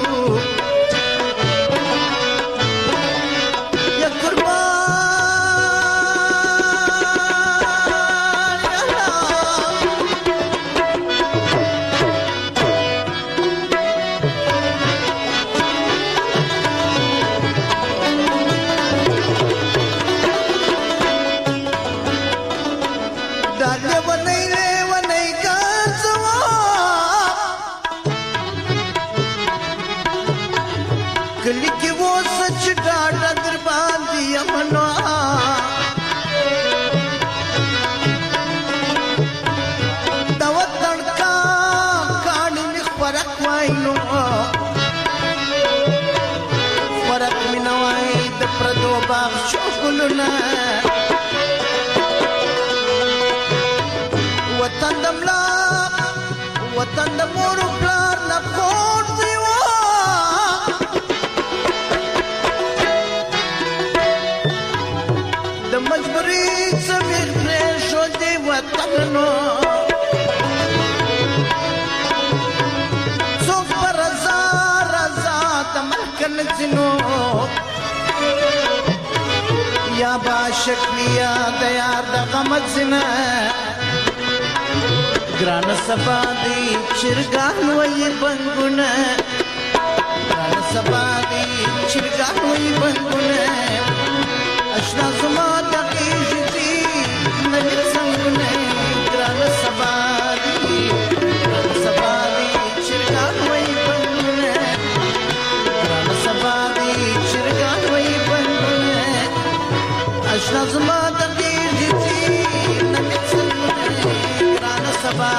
يا قربان يا لیونی لیونی ګرځوا کلی کې اوس چې ډاډه در باندې یم نو د وطن کا کاڼي مې خوراک وای نو خوراک مې نه وای د پردو باغچو ګلونه وطن د ملا وطن د مور و پلار نه خوږ دی وا د مجبوري څه مې پرېښودې وطن نو څوک په رضا رضا د ملک نه ځي نو یا به عاشق وي یا د یار د غمت ځي نه ګرانه سبا دی چرګان وایي بنګونه ګرانه سبا دی چرګان وایي بنګونه اشنا زما د غېږې دي نوي څنګونه ګرانه سبا دی ګرانه سبا دی چرګان وایي بنګونه ګرانه سبا دی چرګان وایي بنګونه اشنا زما د غېږې دي نوي څنګونه Sabah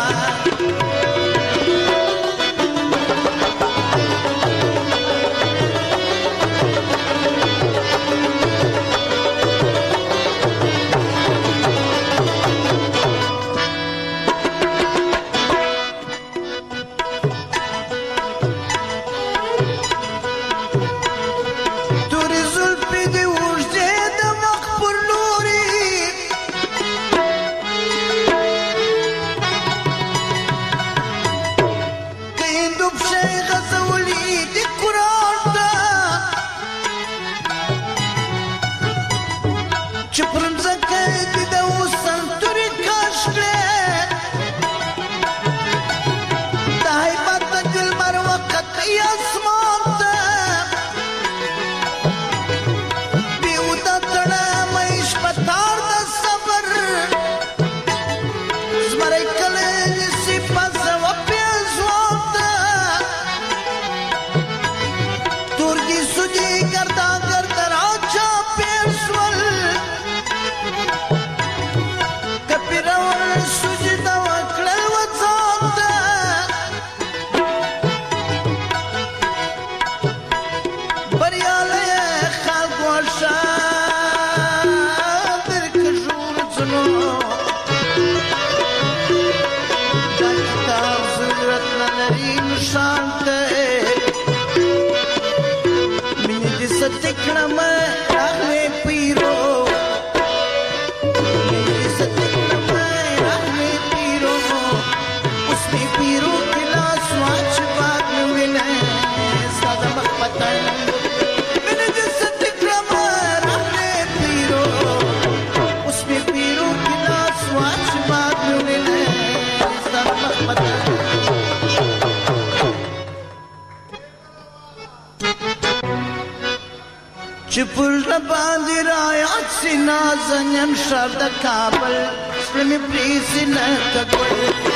Chipul bandi rayat sina zanyam sharda kabal Slimi prisi na kagwal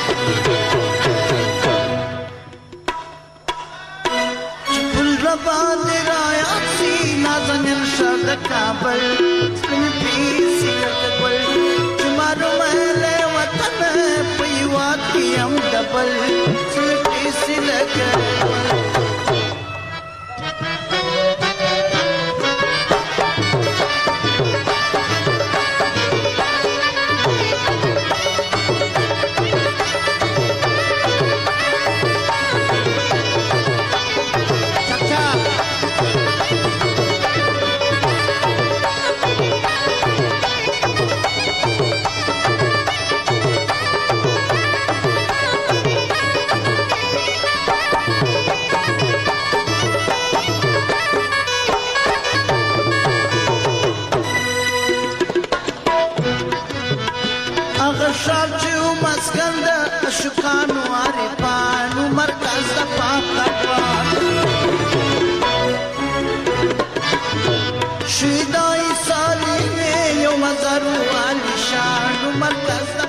Chipul bandi rayat sina zanyam sharda kabal Slimi prisi na kagwal Chumaru mahle watan payuat kiyam double Slimi prisi na kagwal Shidai Salim, yo mazaru ali shanu markaz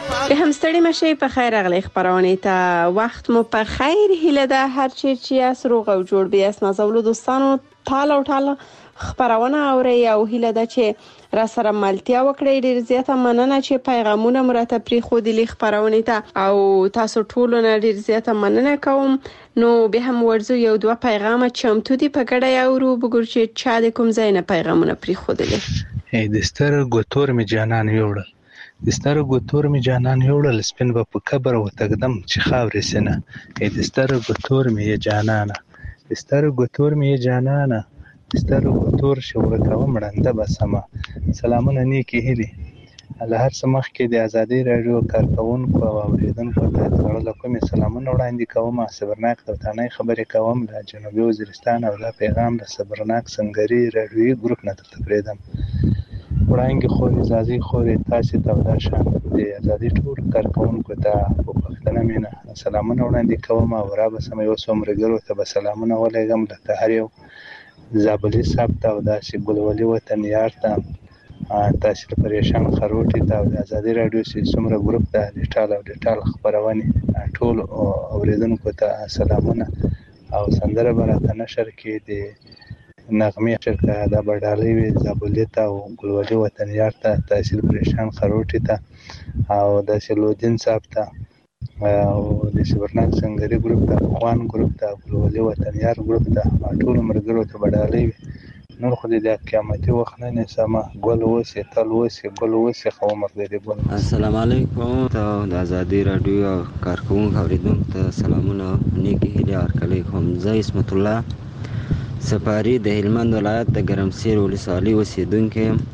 به هم ستړي مشي په خیر اغلی خبرونه ته وخت مو په خیر هیله ده هر چی چې اس روغ او جوړ بیا اس نازولو دوستانو ټال او ټال خبرونه اوري او هیله ده چې را سره ملتیا وکړي. ډیر زیاته مننه چې پیغامونه مرته پری خو دي خبرونه ته او تاسو ټول نه ډیر زیاته مننه کوم. نو به هم ورزو یو دوه پیغام چمتو دي په ګډه یو رو بګور چې چا د کوم ځای نه پیغامونه پری خو دي. د ستر ګوتور می جانان یوړل د ستر ګوتور می جانان یوړل سپین په قبر و تقدم چې خاورې سینه د ستر ګوتور می جانان د ستر ګوتور می جانان د ستر ګوتور شور کوم مړنده بسمه. سلامونه نیکی هلی له هر سمخ کې د ازادي رادیو کارکونکو او اوریدونکو ته ډېر کوم سلامونه وړاندې کوم. صبرناک دوتانه خبرې کوم له جنوبي وزیرستان او دا پیغام د صبرناک سنگري رادیوي ګروپ نه تقریدم. وړاندې خو ازادي خو تاسو ته د شان د ازادي ټول کارکونکو ته په پښتنه مینه سلامونه وړاندې کوم او را به سم یو څومره ګرو ته سلامونه ولېږم له هر یو زابلي صاحب ته او د شګولولي وطن یار ته تاسو پریشان خروټي ته د ازادي رادیو سي څومره ګروپ ته ډیټال او ډیټال خبرونه ټول اوریدونکو ته سلامونه او سندره برته نشر کې د نغمه شرکت د بډالۍ وی زابلي ته او ګلولي وطن یار ته تاسو پریشان خروټي ته او د سلودین صاحب ته او د صبرناک سنگري ګروپ ته خوان ګروپ ته ګلولي وطن یار ګروپ ته ټول مرګرو ته بډالۍ نور خو د قیامتي وخت نه سما ګل وسی تل وسی ګل وسی خو مرګري ګل. السلام علیکم ته د ازادي رادیو کارکونکو اوریدونکو ته سلامونه نیکی هیله ورکړي کوم. زه اسمت الله سپاری د هلمند ولایت د ګرمسیر ولسوالۍ اوسیدونکی یم.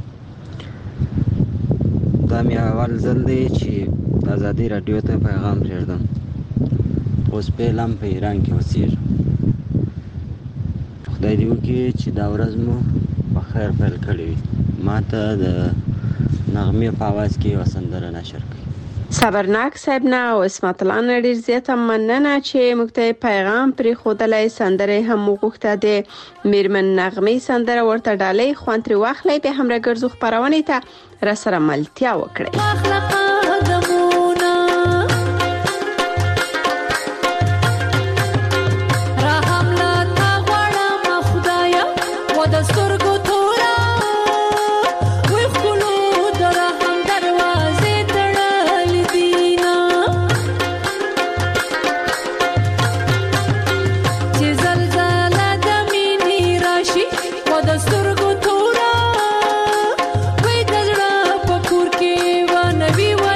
دا مې اول ځل دی چې د ازادي رادیو ته پیغام پرېږدم. اوس پیلم په ایران کې اوسېږم. خدای دې وکړي چې دا ورځ مو په خیر پیل کړې وي. ما ته د نغمې په اواز کې یوه سندره نشر کړي. صبرناک صاحب نه او اسمت الله نه ډیر زیاته مننه چې موږ ته پیغام پرې خودلای سندره هم وغوښته. د میرمن نغمې سندره ورته ډالۍ خوان تر واخلې به هم راګرځو خبرونه ته را سره ملتیا وکړي. سترګو تورا وای د زړه په کور کې و نبی و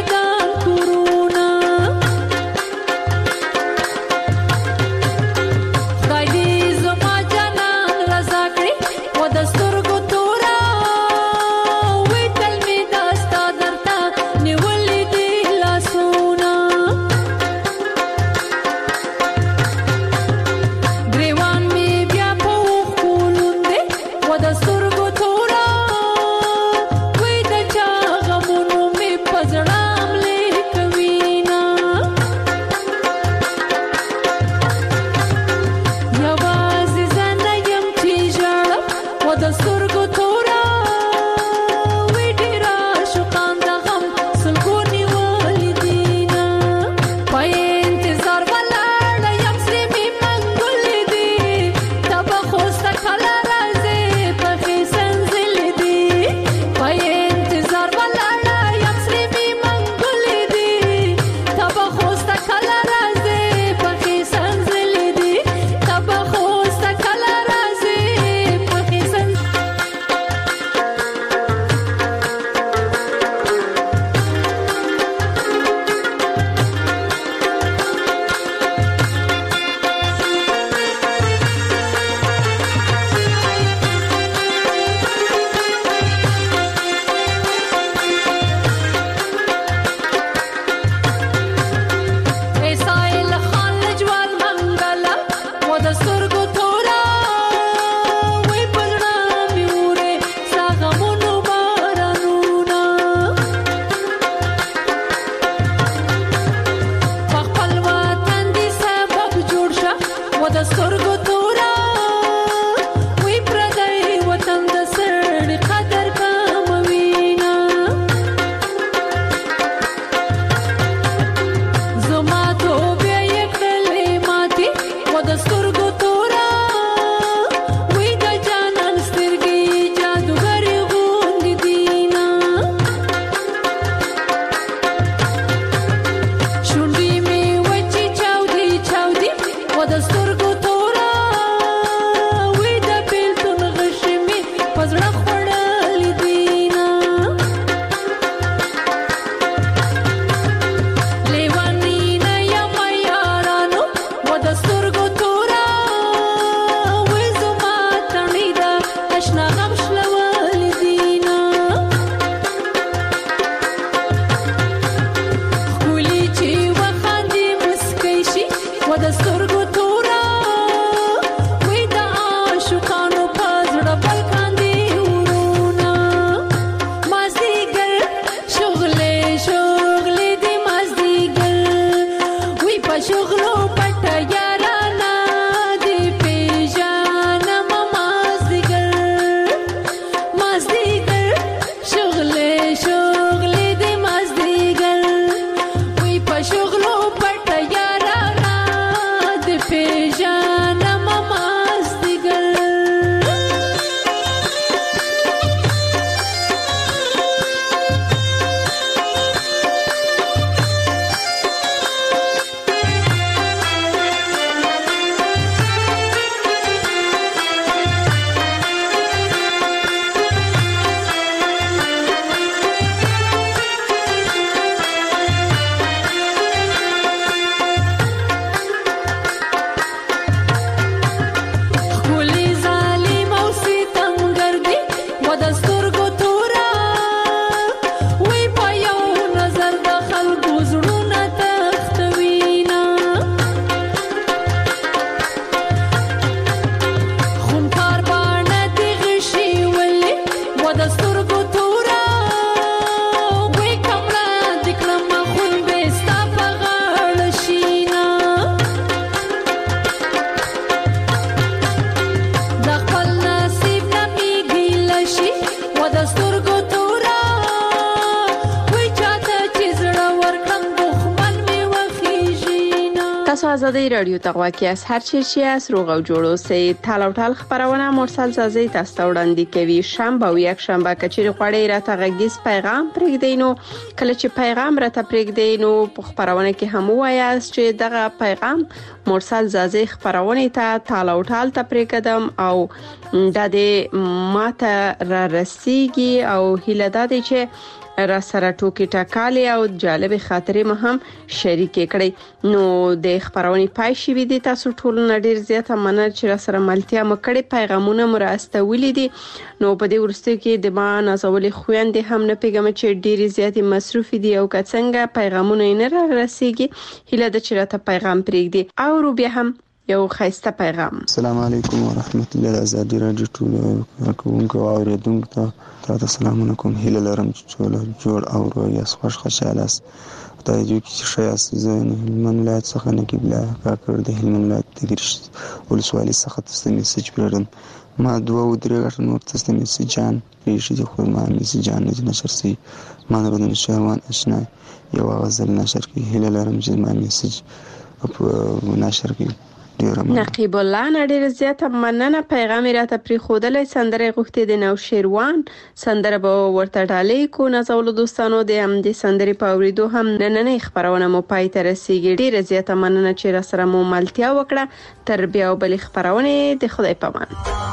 تاسو آزادی رادیو ته غواړئ از هر چیرې از روغ او جوړ اوسئ. تال او ټال خبرونه مرسل زازي تاسو ته وړاندې کوي. شنبه او یک شنبه کچېر غواړئ راته غږیز پیغام پرېږدئ، نو کله چې پیغام راته پرېږدئ نو په خبرونه کې هم وایاست چې دغه پیغام مرسل زازي خبرونه ته تال او ټال ته پرېږدم او د دې ماته را رسیږي او هیله ده چې را سره ټوکی ټاکالي او جالب خاطرې مې هم شریک کړي. نو د خبرونې پای شوې دي. تاسو ټول نړۍ زیاته مننه چې را سره ملتیا مکړې پیغامونه مرستولې دي. نو په دې ورسته کې د ما نازولې خويندې هم نه پیغام چې ډېری زیاتې مصروف دي او کڅنګه پیغامونه نه را رسیږي. هیله ده چې راته پیغام پرېږدي او رو بیا هم یو خیسته پیغام. السلام علیکم ورحمت الله. آزادی رادیو ټول کوونکو او اوریدونکو ته تاسو سلامونه کوم. هیله لرم چې ټول جوړ او روغ یاست، خوش خوشاله یاست. خدای دې چې ښه یاست. زه هلمند ولایت څخه نقیب الله کاکړ د هلمند ولایت د ګرشت ولسوالۍ څخه تاسو میسج پرېږدم. ما دوه او درې غټ نور تاسو میسجان پرېښي دي، خو ما میسجان نه نشر سي. ما د بدن شهوان آشنا یو غزل نشر کې. هیله لرم چې ما میسج په نشر کې نقیب الله نړۍ زیاته مننه. پیغام راته پری خودلې سندره غوښتي د نو شیروان سندره به ورته ډالې کو. نازول دوستانو د هم د سندرې په اوریدو هم نننې خبرونه مو پای ته رسیدي. ډیره زیاته مننه چې را سره مو ملتیا وکړه. تر بیا بل خبرونه د خدای پامان.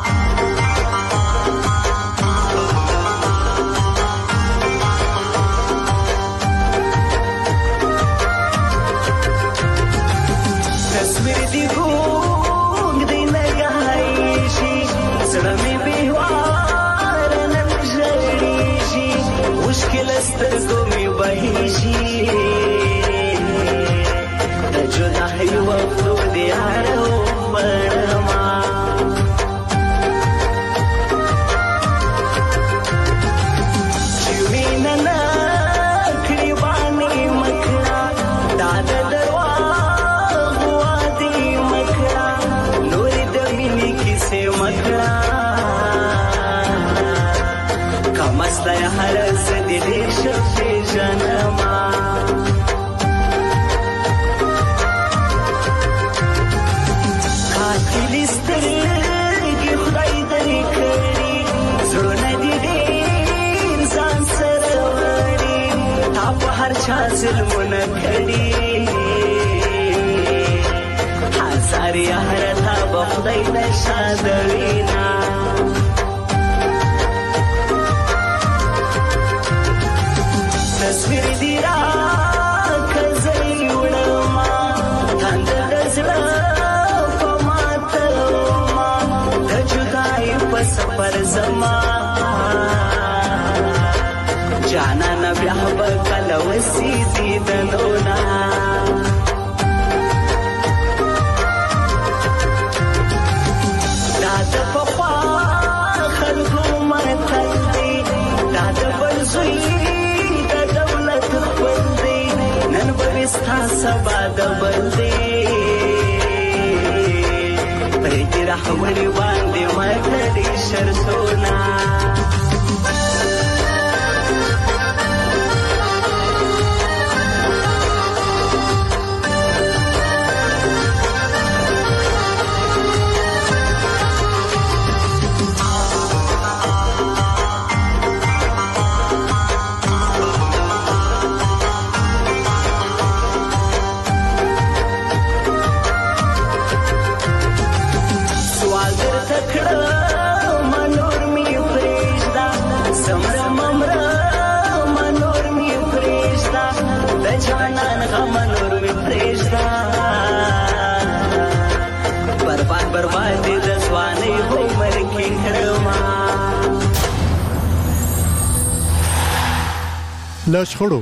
له شخړو،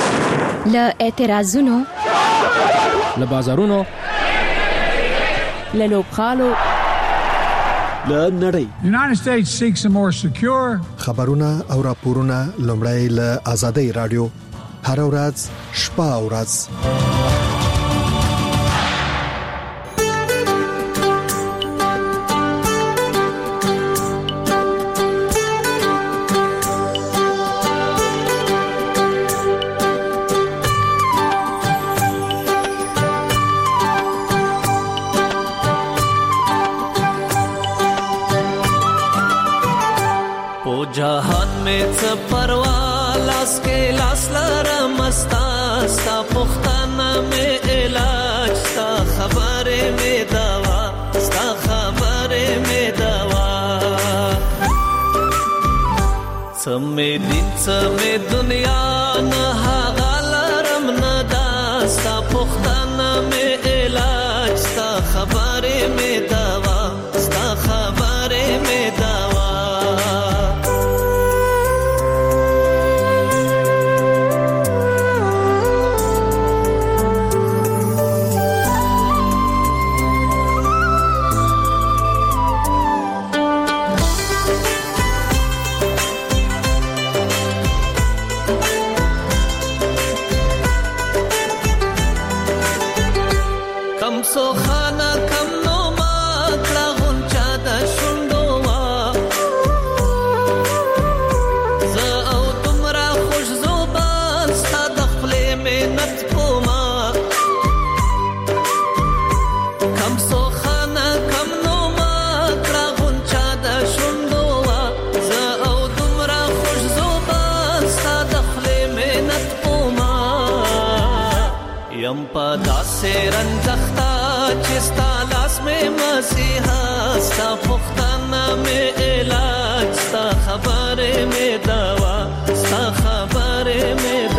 له اعتراضونو، له بازارونو، له لوبخالو، له نړۍ. United States seeks a more secure. خبرونه او راپورونه لومړی له آزادۍ رادیو هر ورځ شپه او ورځ. څه پروا لاس کې لاس لرم ستا ستا پوښتنه مې علاج ستا خبرې مې دوا ستا خبرې مې دوا څه مې دین څه مې دنیا نه هغه لرم نه دا ستا پوښتنه مې علاج ستا خبرې مې دوا ستا خبرې مې دوا پدا سے رنجختا چستا لاس میں مسیحا ستا پختانا میں علاج ستا خبر میں دوا ستا خبر میں